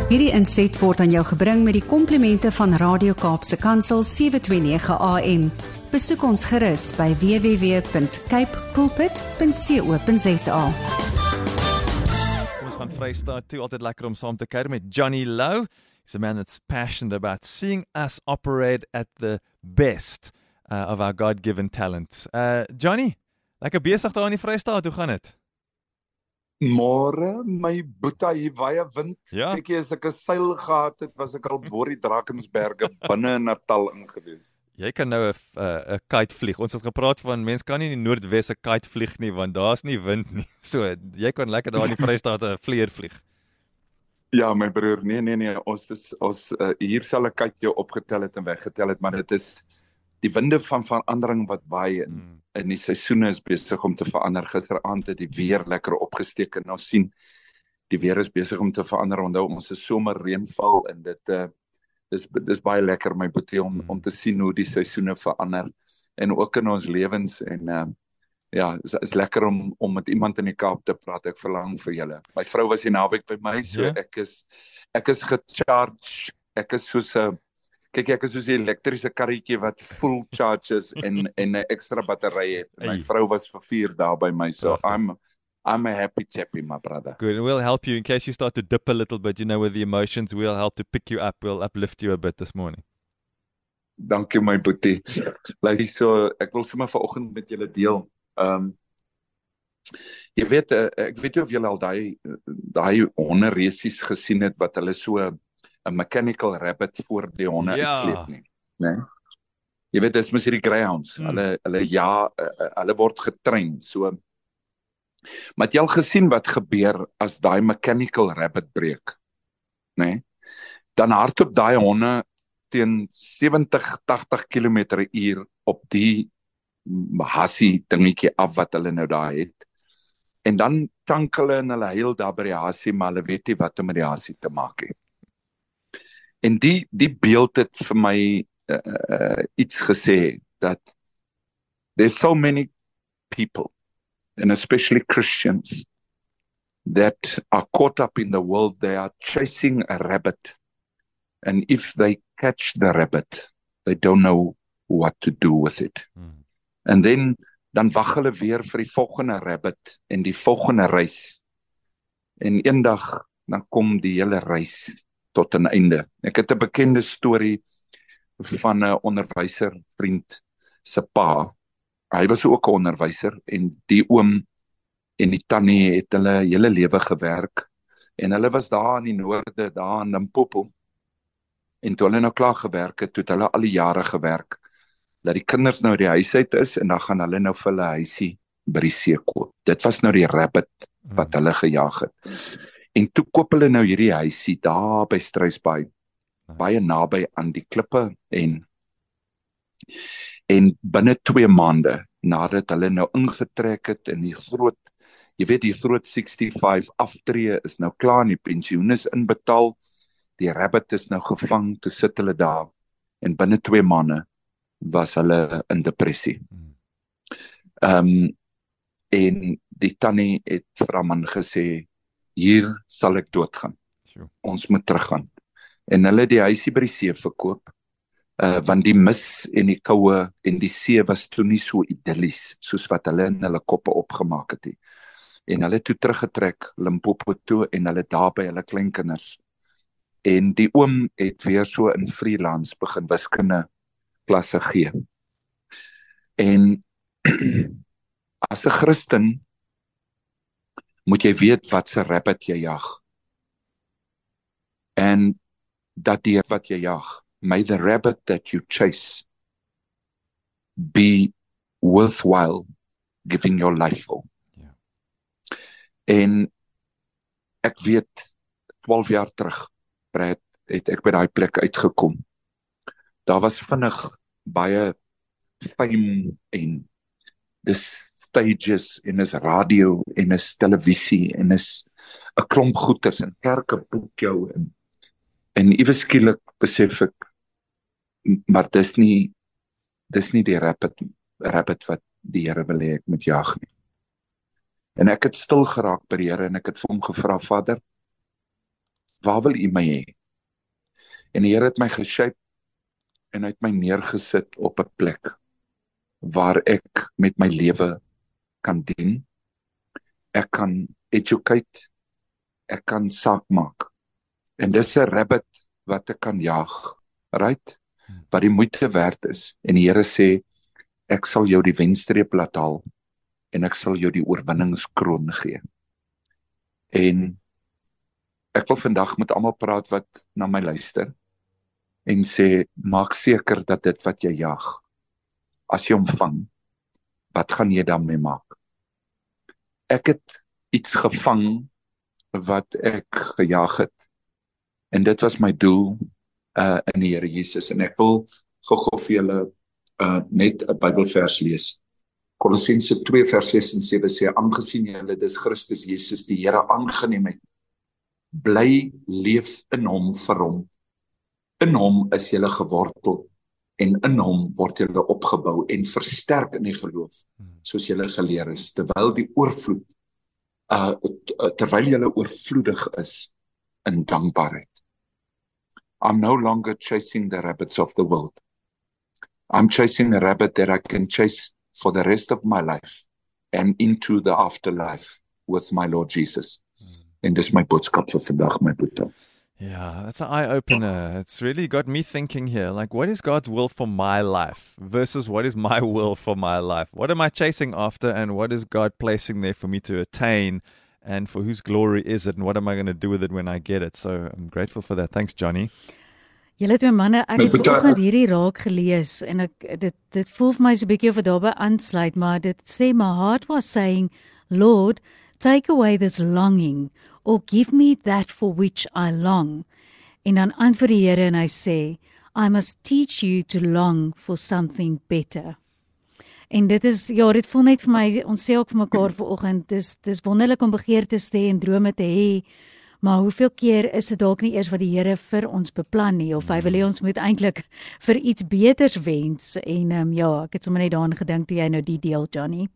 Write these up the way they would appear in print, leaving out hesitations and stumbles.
Hierdie inset word aan jou gebring met die komplimente van Radio Kaapse Kansel 729 AM. Besoek ons gerus by www.capepulpit.co.za. Ons gaan Vrystaat toe, altyd lekker om saam te kuier met Johnny Louw. He's a man that's passionate about seeing us operate at the best of our God-given talent. Johnny, lekker besig daar in die Vrystaat, hoe gaan dit? Môre, my boeta, hier baie wind. Ja. Kyk jy, as ek 'n seil gehad het, was ek al bo die Drakensberge binne in Natal ingewees. Jy kan nou 'n kite vlieg. Ons het gepraat van mense kan nie in die Noordwes 'n kite vlieg nie, want daar's nie wind nie. So, jy kan lekker daar in die Vrystaat 'n vlieër vlieg. Ja, my broer, nee, ons hier sal ek kyk jou opgetel het en weggetel het, maar dit is die winde van verandering wat waai in die seisoene is besig om te verander. Gisteraand het die weer lekker opgesteek en ons sien die weer is besig om te verander. Onthou ons is somerreënval en dit dis baie lekker my boetie om te sien hoe die seisoene verander en ook in ons lewens en ja, is lekker om met iemand in die Kaap te praat. Ek verlang vir julle. My vrou was die naweek by my, so ek is gecharge. Ek is soos 'n Kyk, ek is soos 'n elektriese karretjie wat full charges en 'n ekstra battery het. My vrou was vir 4 dae by my, so I'm a happy chappy, my brother. Good, and we'll help you in case you start to dip a little bit, with the emotions. We'll help to pick you up. We'll uplift you a bit this morning. Dankie my boetie. Like so, ek wil sommer vanoggend met julle deel. Jy weet, ek weet nie of julle al daai honderresies gesien het wat hulle so 'n mechanical rabbit voor die honde uitsleep nie. Nee. Jy weet, dis mos hierdie greyhounds. Hulle word getrein. So, maar het jy al gesien wat gebeur as daai mechanical rabbit breek? Nee. Dan hardloop daai honde teen 70-80 km/h op die hassie dingetjie af wat hulle nou daar het. En dan tank hulle en hulle huil daar by die hassie, maar hulle weet nie wat om met die hassie te maak het. En die beeld het vir my iets gesê, that there's so many people, and especially Christians, that are caught up in the world. They are chasing a rabbit, and if they catch the rabbit, they don't know what to do with it. And dan wag hulle weer vir die volgende rabbit en die volgende reis. En eendag dan kom die hele reis tot 'n einde. Ek het 'n bekende storie van 'n onderwyservriend se pa. Hy was ook 'n onderwyser en die oom en die tannie het hulle hele lewe gewerk en hulle was daar in die noorde, daar in Limpopo. En toe hulle nou klaar gewerk het, toe het hulle al die jare gewerk, dat die kinders nou die huis uit is en dan gaan hulle nou vir hulle huisie by die see koop. Dit was nou die rabbit wat hulle gejaag het. En toe koop hulle nou hierdie huisie daar by Struisbaai, baie naby aan die klippe en binne 2 maande nadat hulle nou ingetrek het in die groot 65 aftree is nou klaar en die pensioen is inbetaal, die rabbit is nou gevang, toe sit hulle daar en binne 2 maande was hulle in depressie. En die tannie het vir haar man gesê, hier sal ek doodgaan. Ons moet teruggaan. En hulle het die huisie by die see verkoop, want die mis en die koue en die see was toe nie so idyllies, soos wat hulle in hulle koppe opgemaak het. En hulle het toe teruggetrek, Limpopo toe, en hulle daar by hulle kleinkinders. En die oom het weer so in freelance begin wiskunde klasse gee. En as 'n Christen moet jy weet wat se rabbit jy jag. En dat die wat jy jag, may the rabbit that you chase be worthwhile giving your life for. En ek weet 12 jaar terug, Brad, het ek by daai plek uitgekom. Daar was vinnig baie fame en dis stages en is radio en is televisie en is 'n klomp goeters en kerke boek jou en iewes skielik besef ek, maar dis nie die rabbit wat die Here wil hê ek moet jag nie. En ek het stil geraak by die Here en ek het vir hom gevra, Vader, waar wil U my hê? En die Here het my geshape en hy het my neergesit op 'n plek waar ek met my lewe kan dien, ek kan educate, ek kan saak maak. En dis 'n rabbit wat ek kan jag, right? Wat die moeite werd is. En die Here sê, ek sal jou die wenstreep laat haal en ek sal jou die oorwinningskroon gee. En ek wil vandag met almal praat wat na my luister en sê, maak seker dat dit wat jy jag, as jy hom vang, wat gaan jy daarmee maak? Ek het iets gevang wat ek gejag het. En dit was my doel in die Here Jesus. En ek wil gou vir julle net 'n Bybelvers lees. Kolossense 2 vers 6 en 7 sê, aangesien julle dis Christus Jesus die Here aangeneem het, bly leef in hom vir hom. In hom is julle gewortel en in hom word julle opgebou en versterk in die geloof, soos julle geleer is, terwyl julle oorvloedig is in dankbaarheid. I'm no longer chasing the rabbits of the world. I'm chasing a rabbit that I can chase for the rest of my life and into the afterlife with my Lord Jesus. En dis my boodskap vir vandag, my boetie. Yeah, that's an eye-opener. It's really got me thinking here, like, what is God's will for my life versus what is my will for my life? What am I chasing after, and what is God placing there for me to attain, and for whose glory is it, and what am I going to do with it when I get it? So I'm grateful for that. Thanks, Johnny. Julle twee manne, ek het vanoggend hierdie raak gelees, en dit voel vir my so 'n bietjie of dit daarby aansluit, maar dit sê, my heart was saying, Lord, take away this longing, or give me that for which I long. En dan antwoord die Here en hy sê, I must teach you to long for something better. En dit voel net vir my, ons sê ook vir mekaar vanoggend, dis wonderlik om begeertes te hê en drome te hê, maar hoeveel keer is dit dalk nie eers wat die Here vir ons beplan nie, of hy wil hê ons moet eintlik vir iets beters wens, en ek het sommer net daaraan gedink toe jy nou die deel, Johnny.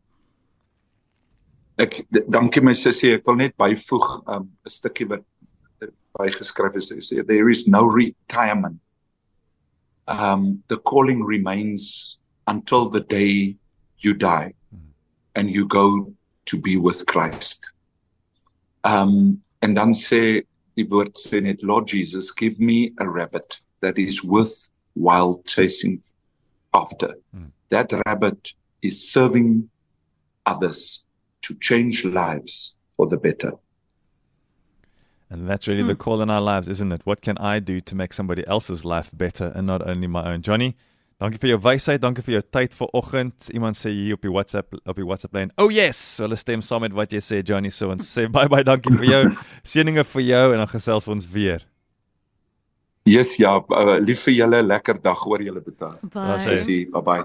Dankie my sussie, ek wil net byvoeg 'n stukkie wat bygeskryf is, there is no retirement. The calling remains until the day you die and you go to be with Christ. En dan sê die woord sê net, Lord Jesus, give me a rabbit that is worthwhile chasing after. That rabbit is serving others to change lives for the better. And that's really the call in our lives, isn't it? What can I do to make somebody else's life better and not only my own? Johnny, dankie vir jou wysheid, dankie vir jou tyd vanoggend. Iemand sê hier op die WhatsApp lyn, oh yes, so hulle stem saam met wat jy sê, Johnny, so ons sê bye dankie vir jou, seëninge vir jou, en dan gesels ons weer. Yes, ja, lief vir julle, lekker dag, hoor julle betaal. Bye.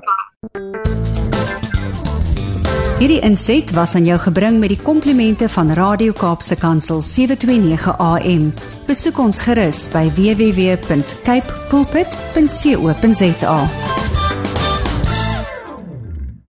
Hierdie inset was aan jou gebring met die komplimente van Radio Kaapse Kansel 729 AM. Besoek ons gerus by www.cape pulpit.co.za.